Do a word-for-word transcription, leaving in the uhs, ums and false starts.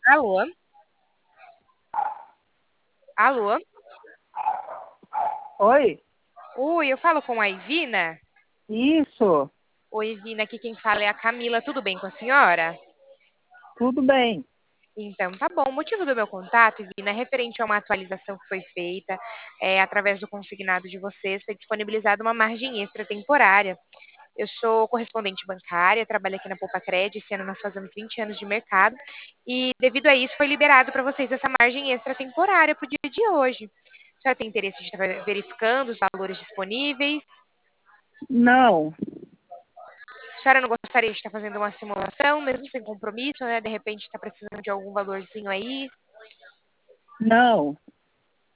Alô? Alô? Oi? Oi, eu falo com a Ivina? Isso, Oi, Ivina, aqui quem fala é a Camila. Tudo bem com a senhora? tudo bem. Então, tá bom. O motivo do meu contato, Ivina, é referente a uma atualização que foi feita é, através do consignado de vocês, foi disponibilizada uma margem extra temporária. Eu sou correspondente bancária, trabalho aqui na Poupa Cred, esse ano nós fazemos vinte anos de mercado, e devido a isso foi liberado para vocês essa margem extra temporária para o dia de hoje. A senhora tem interesse de estar verificando os valores disponíveis? Não, A senhora não gostaria de estar fazendo uma simulação, mesmo sem compromisso, né? De repente está precisando de algum valorzinho aí. não.